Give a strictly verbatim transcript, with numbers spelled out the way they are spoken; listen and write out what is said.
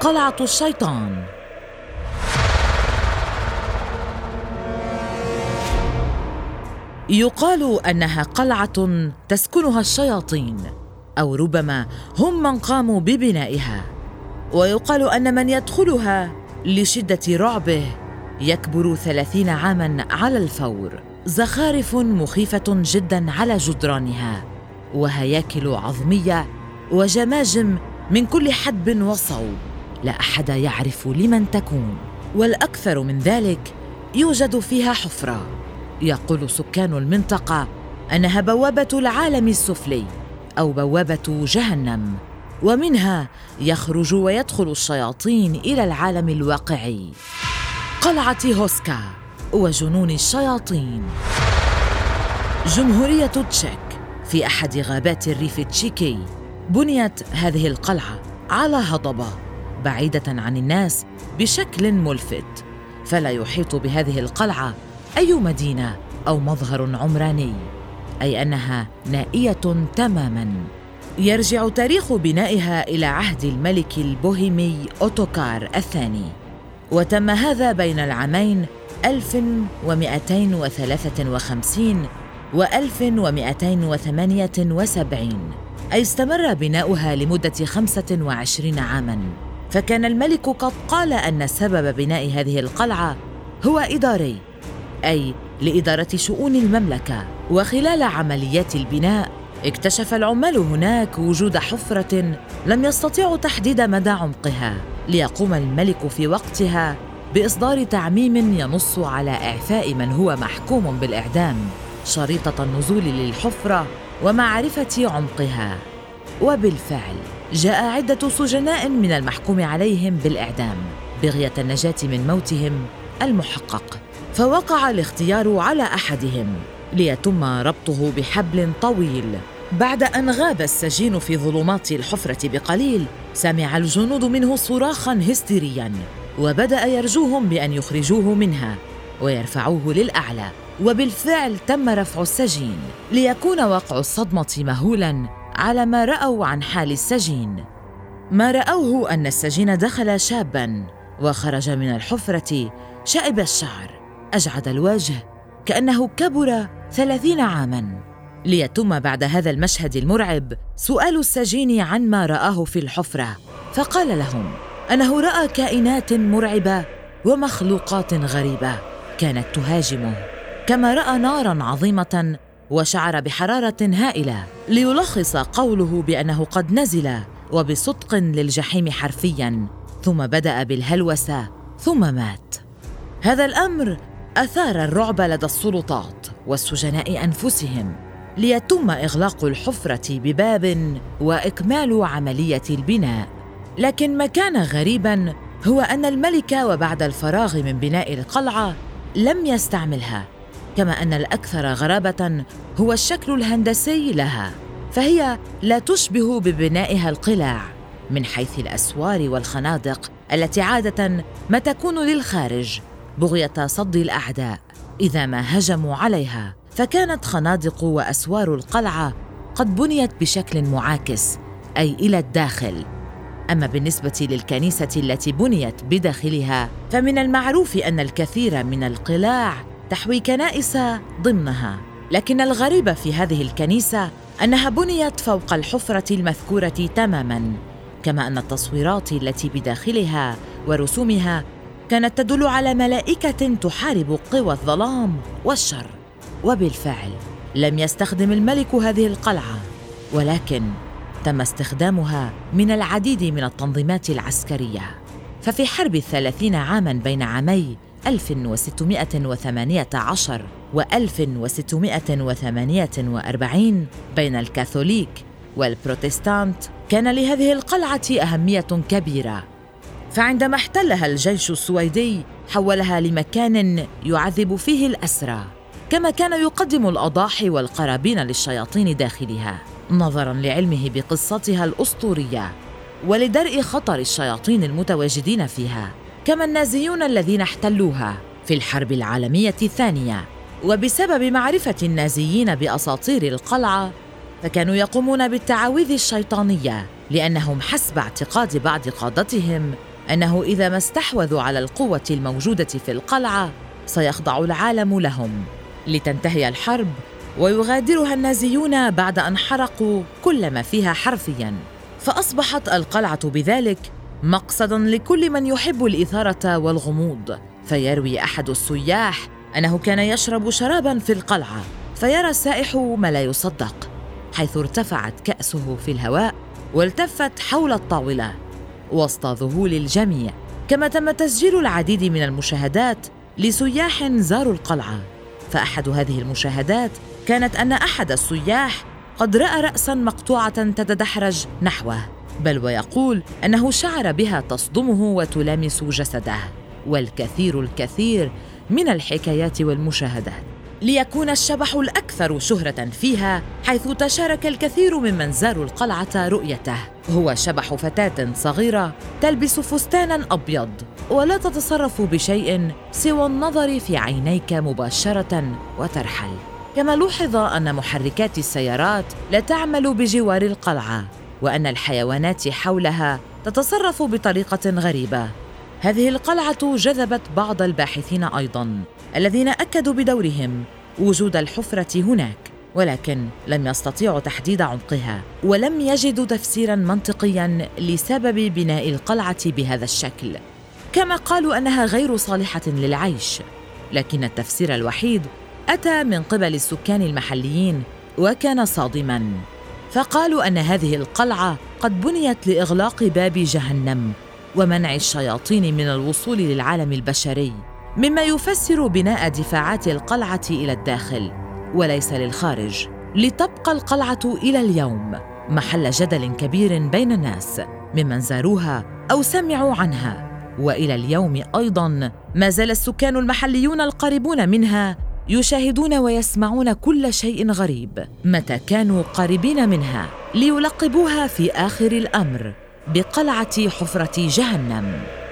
قلعة الشيطان. يقال أنها قلعة تسكنها الشياطين، أو ربما هم من قاموا ببنائها. ويقال أن من يدخلها لشدة رعبه يكبر ثلاثين عاماً على الفور. زخارف مخيفة جداً على جدرانها، وهياكل عظمية وجماجم من كل حدب وصوب، لا أحد يعرف لمن تكون. والأكثر من ذلك، يوجد فيها حفرة يقول سكان المنطقة أنها بوابة العالم السفلي أو بوابة جهنم، ومنها يخرج ويدخل الشياطين إلى العالم الواقعي. قلعة هوسكا وجنون الشياطين. جمهورية تشيك في أحد غابات الريف التشيكي. بنيت هذه القلعة على هضبة بعيدة عن الناس بشكل ملفت، فلا يحيط بهذه القلعة أي مدينة أو مظهر عمراني، أي أنها نائية تماماً. يرجع تاريخ بنائها إلى عهد الملك البوهيمي أوتوكار الثاني، وتم هذا بين العامين ألف ومئتين وثلاثة وخمسين و ألف ومئتين وثمانية وسبعين، أي استمر بناؤها لمدة خمسة وعشرين عاماً. فكان الملك قد قال أن سبب بناء هذه القلعة هو إداري، أي لإدارة شؤون المملكة. وخلال عمليات البناء اكتشف العمال هناك وجود حفرة لم يستطيعوا تحديد مدى عمقها، ليقوم الملك في وقتها بإصدار تعميم ينص على إعفاء من هو محكوم بالإعدام شريطة النزول للحفرة ومعرفة عمقها. وبالفعل جاء عدة سجناء من المحكوم عليهم بالإعدام بغية النجاة من موتهم المحقق، فوقع الاختيار على أحدهم ليتم ربطه بحبل طويل. بعد أن غاب السجين في ظلمات الحفرة بقليل، سمع الجنود منه صراخاً هستيرياً، وبدأ يرجوهم بأن يخرجوه منها ويرفعوه للأعلى. وبالفعل تم رفع السجين، ليكون وقع الصدمة مهولاً على ما رأوا عن حال السجين. ما رأوه أن السجين دخل شاباً وخرج من الحفرة شائب الشعر أجعد الوجه كأنه كبر ثلاثين عاماً. ليتم بعد هذا المشهد المرعب سؤال السجين عن ما رآه في الحفرة، فقال لهم أنه رأى كائنات مرعبة ومخلوقات غريبة كانت تهاجمه، كما رأى ناراً عظيمة وشعر بحرارة هائلة. ليلخص قوله بأنه قد نزل وبصدق للجحيم حرفياً، ثم بدأ بالهلوسة ثم مات. هذا الأمر أثار الرعب لدى السلطات والسجناء أنفسهم، ليتم إغلاق الحفرة بباب وإكمال عملية البناء. لكن ما كان غريباً هو أن الملك وبعد الفراغ من بناء القلعة لم يستعملها، كما أن الأكثر غرابة هو الشكل الهندسي لها، فهي لا تشبه ببنائها القلاع من حيث الأسوار والخنادق التي عادة ما تكون للخارج بغية صد الأعداء إذا ما هجموا عليها. فكانت خنادق وأسوار القلعة قد بنيت بشكل معاكس، أي إلى الداخل. أما بالنسبة للكنيسة التي بنيت بداخلها، فمن المعروف أن الكثير من القلاع تحوي كنائس ضمنها، لكن الغريب في هذه الكنيسة أنها بنيت فوق الحفرة المذكورة تماماً، كما أن التصويرات التي بداخلها ورسومها كانت تدل على ملائكة تحارب قوى الظلام والشر. وبالفعل لم يستخدم الملك هذه القلعة، ولكن تم استخدامها من العديد من التنظيمات العسكرية. ففي حرب الثلاثين عاماً بين عامي ألف وستمائة وثمانية عشر و ألف وستمائة وثمانية وأربعين بين الكاثوليك والبروتستانت كان لهذه القلعة أهمية كبيرة، فعندما احتلها الجيش السويدي حولها لمكان يعذب فيه الأسرى، كما كان يقدم الأضاحي والقرابين للشياطين داخلها نظراً لعلمه بقصتها الأسطورية ولدرء خطر الشياطين المتواجدين فيها، كما النازيون الذين احتلوها في الحرب العالمية الثانية. وبسبب معرفة النازيين بأساطير القلعة، فكانوا يقومون بالتعاويذ الشيطانية، لأنهم حسب اعتقاد بعض قادتهم أنه إذا ما استحوذوا على القوة الموجودة في القلعة سيخضع العالم لهم، لتنتهي الحرب ويغادرها النازيون بعد أن حرقوا كل ما فيها حرفياً. فأصبحت القلعة بذلك مقصداً لكل من يحب الإثارة والغموض. فيروي أحد السياح أنه كان يشرب شراباً في القلعة، فيرى السائح ما لا يصدق، حيث ارتفعت كأسه في الهواء والتفت حول الطاولة وسط ذهول الجميع. كما تم تسجيل العديد من المشاهدات لسياح زاروا القلعة، فأحد هذه المشاهدات كانت أن أحد السياح قد رأى رأساً مقطوعة تتدحرج نحوه، بل ويقول أنه شعر بها تصدمه وتلامس جسده، والكثير الكثير من الحكايات والمشاهدات، ليكون الشبح الأكثر شهرة فيها، حيث تشارك الكثير ممن زاروا القلعة رؤيته. هو شبح فتاة صغيرة تلبس فستاناً أبيض ولا تتصرف بشيء سوى النظر في عينيك مباشرة وترحل. كما لوحظ أن محركات السيارات لا تعمل بجوار القلعة، وأن الحيوانات حولها تتصرف بطريقة غريبة. هذه القلعة جذبت بعض الباحثين أيضاً، الذين أكدوا بدورهم وجود الحفرة هناك، ولكن لم يستطيعوا تحديد عمقها، ولم يجدوا تفسيراً منطقياً لسبب بناء القلعة بهذا الشكل. كما قالوا أنها غير صالحة للعيش، لكن التفسير الوحيد أتى من قبل السكان المحليين وكان صادماً. فقالوا أن هذه القلعة قد بنيت لإغلاق باب جهنم ومنع الشياطين من الوصول للعالم البشري، مما يفسر بناء دفاعات القلعة إلى الداخل وليس للخارج، لتبقى القلعة إلى اليوم محل جدل كبير بين الناس ممن زاروها أو سمعوا عنها. وإلى اليوم أيضاً ما زال السكان المحليون القريبون منها يشاهدون ويسمعون كل شيء غريب متى كانوا قريبين منها، ليلقبوها في آخر الأمر بقلعة حفرة جهنم.